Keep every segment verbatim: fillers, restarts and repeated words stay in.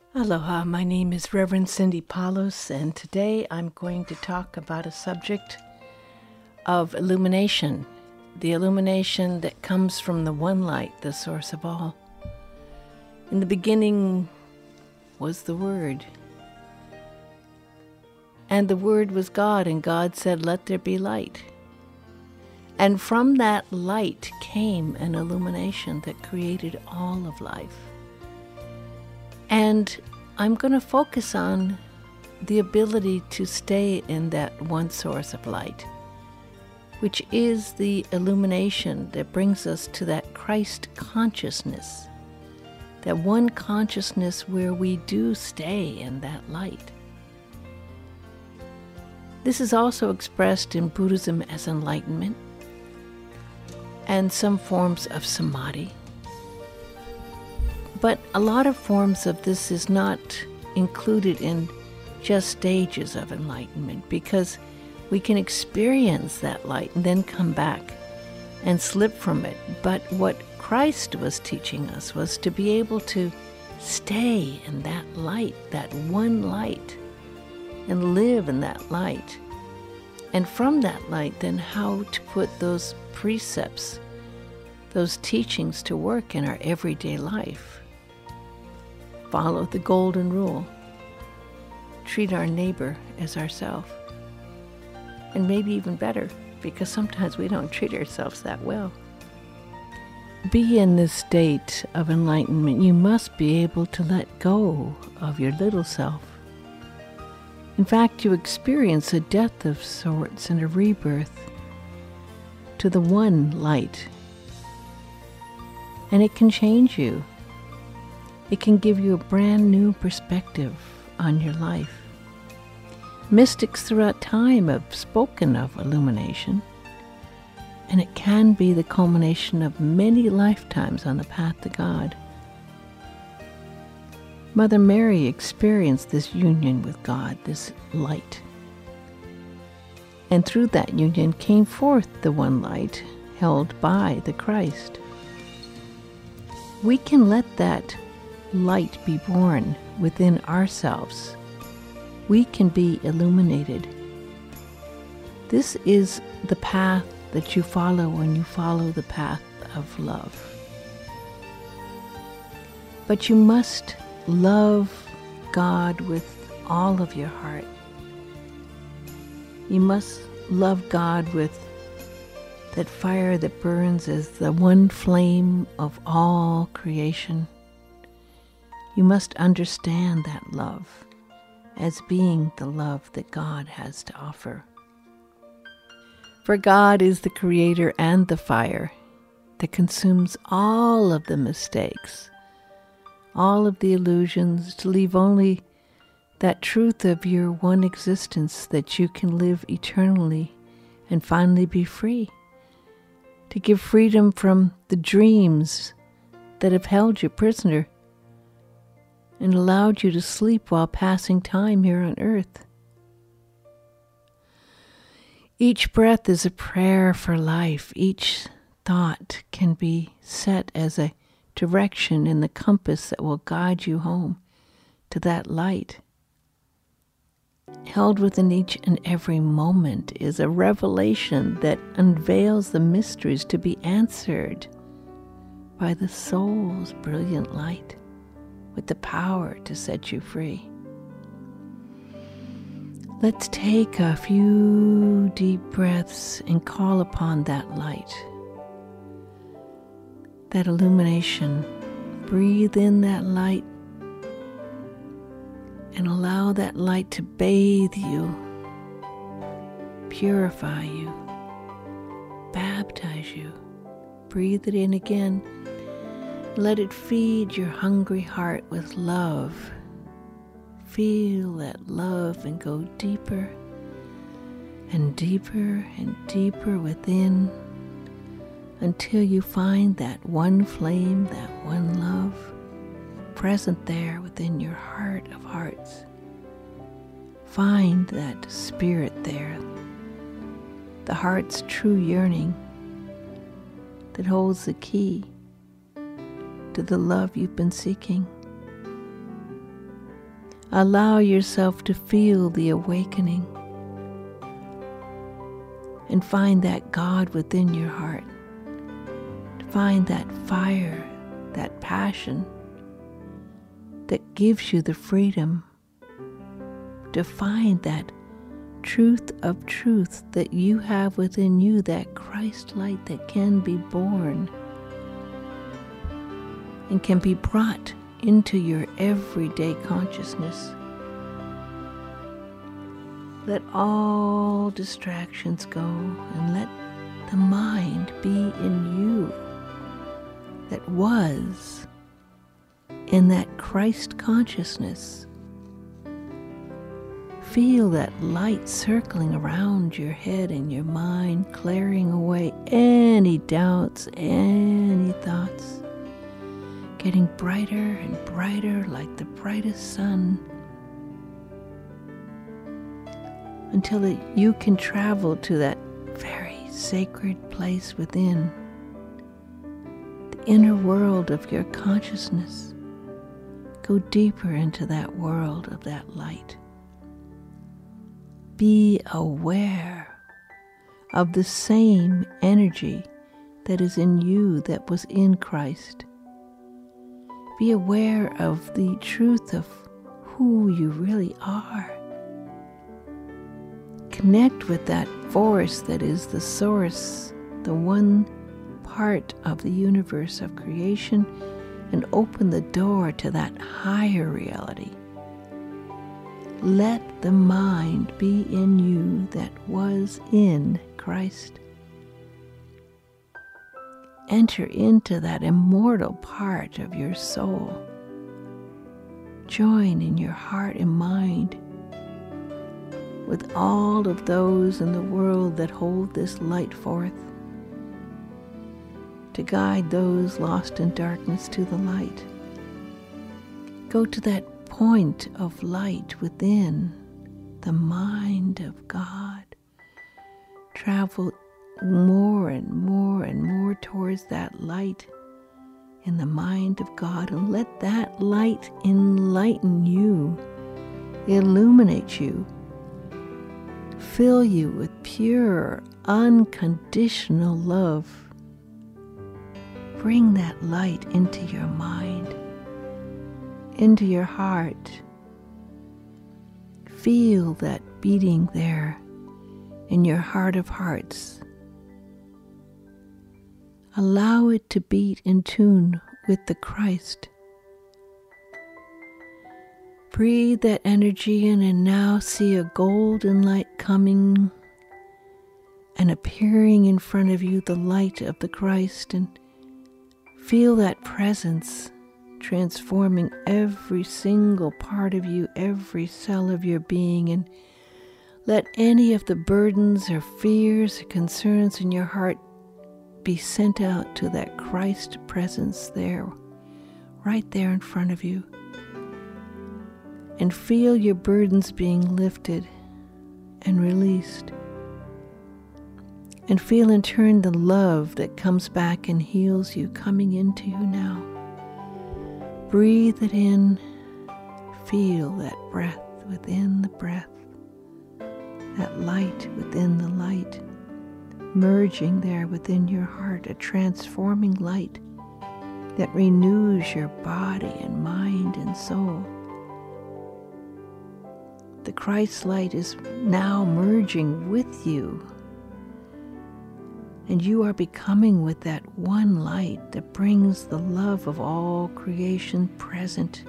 Aloha, my name is Reverend Cindy Palos, and today I'm going to talk about a subject of illumination, the illumination that comes from the one light, the source of all. In the beginning was the Word, and the Word was God, and God said, "Let there be light." And from that light came an illumination that created all of life. And I'm going to focus on the ability to stay in that one source of light, which is the illumination that brings us to that Christ consciousness, that one consciousness where we do stay in that light. This is also expressed in Buddhism as enlightenment and some forms of samadhi. But a lot of forms of this is not included in just stages of enlightenment, because we can experience that light and then come back and slip from it. But what Christ was teaching us was to be able to stay in that light, that one light, and live in that light. And from that light, then how to put those precepts, those teachings to work in our everyday life. Follow the golden rule. Treat our neighbor as ourselves. And maybe even better, because sometimes we don't treat ourselves that well. Be in this state of enlightenment. You must be able to let go of your little self. In fact, you experience a death of sorts and a rebirth to the one light. And it can change you. It can give you a brand new perspective on your life. Mystics throughout time have spoken of illumination, and it can be the culmination of many lifetimes on the path to God. Mother Mary experienced this union with God, this light. And through that union came forth the one light held by the Christ. We can let that light be born within ourselves. We can be illuminated. This is the path that you follow when you follow the path of love. But you must love God with all of your heart. You must love God with that fire that burns as the one flame of all creation. You must understand that love as being the love that God has to offer. For God is the creator and the fire that consumes all of the mistakes, all of the illusions, to leave only that truth of your one existence, that you can live eternally and finally be free, to give freedom from the dreams that have held you prisoner and allowed you to sleep while passing time here on earth. Each breath is a prayer for life. Each thought can be set as a direction in the compass that will guide you home to that light. Held within each and every moment is a revelation that unveils the mysteries to be answered by the soul's brilliant light, with the power to set you free. Let's take a few deep breaths and call upon that light, that illumination. Breathe in that light and allow that light to bathe you, purify you, baptize you. Breathe it in again. Let it feed your hungry heart with love. Feel that love and go deeper and deeper and deeper within until you find that one flame, that one love, present there within your heart of hearts. Find that spirit there, the heart's true yearning that holds the key to the love you've been seeking. Allow yourself to feel the awakening and find that God within your heart. Find that fire, that passion that gives you the freedom to find that truth of truth that you have within you, that Christ light that can be born and can be brought into your everyday consciousness. Let all distractions go and let the mind be in you that was in that Christ consciousness. Feel that light circling around your head and your mind, clearing away any doubts, any thoughts, getting brighter and brighter like the brightest sun, until it, you can travel to that very sacred place within, the inner world of your consciousness. Go deeper into that world of that light. Be aware of the same energy that is in you that was in Christ. Be aware of the truth of who you really are. Connect with that force that is the source, the one part of the universe of creation, and open the door to that higher reality. Let the mind be in you that was in Christ. Enter into that immortal part of your soul. Join in your heart and mind with all of those in the world that hold this light forth, to guide those lost in darkness to the light. Go to that point of light within the mind of God. Travel more and more and more towards that light in the mind of God, and let that light enlighten you, illuminate you, fill you with pure, unconditional love. Bring that light into your mind, into your heart. Feel that beating there in your heart of hearts. Allow it to beat in tune with the Christ. Breathe that energy in and now see a golden light coming and appearing in front of you, the light of the Christ, and feel that presence transforming every single part of you, every cell of your being, and let any of the burdens or fears or concerns in your heart be sent out to that Christ presence there, right there in front of you. And feel your burdens being lifted and released. And feel in turn the love that comes back and heals you coming into you now. Breathe it in. Feel that breath within the breath. That light within the light. Merging there within your heart, a transforming light that renews your body and mind and soul. The Christ light is now merging with you, and you are becoming with that one light that brings the love of all creation present.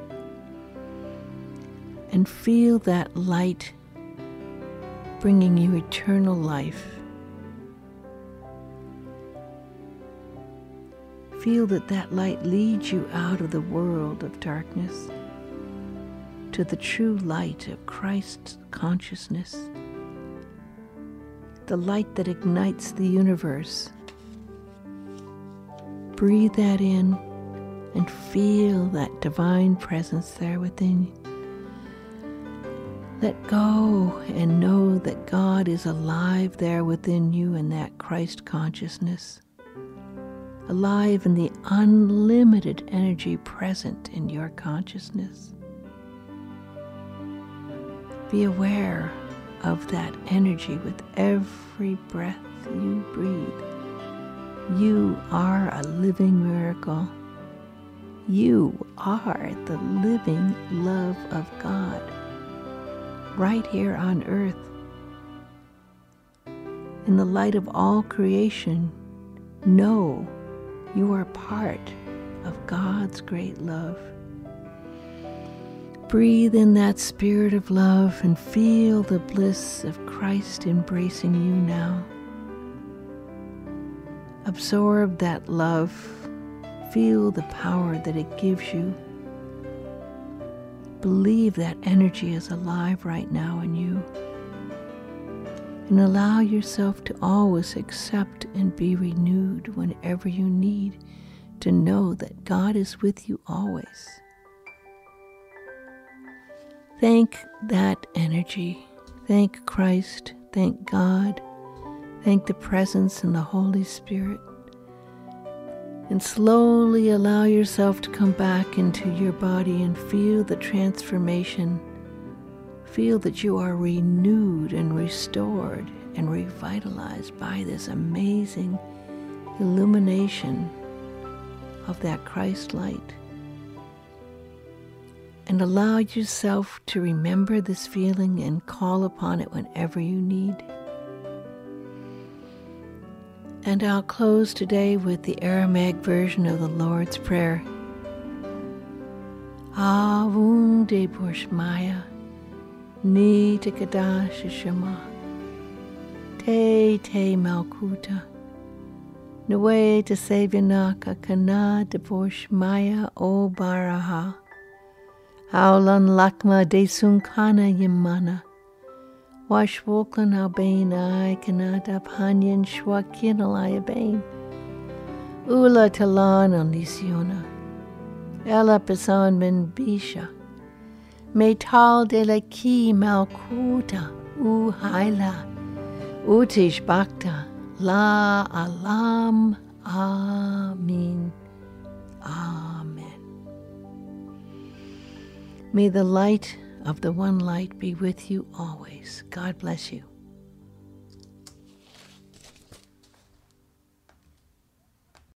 And feel that light bringing you eternal life. Feel that that light leads you out of the world of darkness to the true light of Christ's consciousness, the light that ignites the universe. Breathe that in and feel that divine presence there within you. Let go and know that God is alive there within you in that Christ consciousness, alive in the unlimited energy present in your consciousness. Be aware of that energy with every breath you breathe. You are a living miracle. You are the living love of God right here on earth. In the light of all creation, know you are part of God's great love. Breathe in that spirit of love and feel the bliss of Christ embracing you now. Absorb that love. Feel the power that it gives you. Believe that energy is alive right now in you. And allow yourself to always accept and be renewed whenever you need to know that God is with you always. Thank that energy. Thank Christ. Thank God. Thank the presence and the Holy Spirit. And slowly allow yourself to come back into your body and feel the transformation. Feel that you are renewed and restored and revitalized by this amazing illumination of that Christ light. And allow yourself to remember this feeling and call upon it whenever you need. And I'll close today with the Aramaic version of the Lord's Prayer. Avun de Borshmaya, Ni te Kadash Shema, Te Te Malkuta, Nawe te Savianaka Kana de Borshmaya O Baraha, Aulan Lakma de Sunkana Yamana, Washwokan Albain I Kanada Panyan Shwakin Alayabain, Ula Talan Onisiona, Ella Pesan Ben Bisha, Metal de la Ki Malkuta, U Haila, Utish Bakta, La Alam, Amin, Amen. May the light of the one light be with you always. God bless you.